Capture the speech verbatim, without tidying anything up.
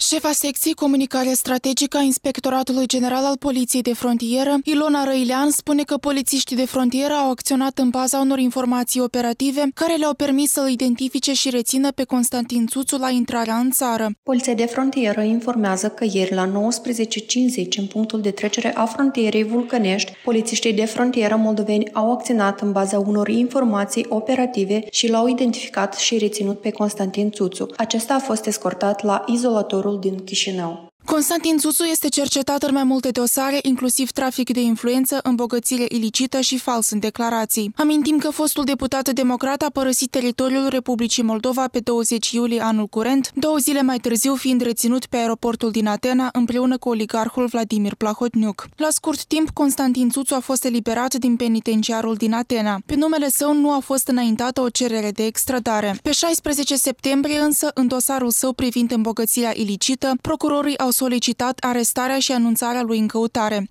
Șefa secției comunicare strategică a Inspectoratului General al Poliției de Frontieră, Ilona Răilean, spune că polițiștii de frontieră au acționat în baza unor informații operative care le-au permis să-l identifice și rețină pe Constantin Țuțu la intrarea în țară. Poliția de frontieră informează că ieri la nouăsprezece cincizeci în punctul de trecere a frontierei Vulcănești, polițiștii de frontieră moldoveni au acționat în baza unor informații operative și l-au identificat și reținut pe Constantin Țuțu. Acesta a fost escortat la izolatorul din Chișinău. Constantin Țuțu este cercetat în mai multe dosare, inclusiv trafic de influență, îmbogățire ilicită și fals în declarații. Amintim că fostul deputat democrat a părăsit teritoriul Republicii Moldova pe douăzeci iulie anul curent, două zile mai târziu fiind reținut pe aeroportul din Atena împreună cu oligarhul Vladimir Plahotniuc. La scurt timp, Constantin Țuțu a fost eliberat din penitenciarul din Atena. Pe numele său nu a fost înaintată o cerere de extradare. Pe șaisprezece septembrie însă, în dosarul său privind îmbogățirea ilicită, procurorii au solicitat arestarea și anunțarea lui în căutare.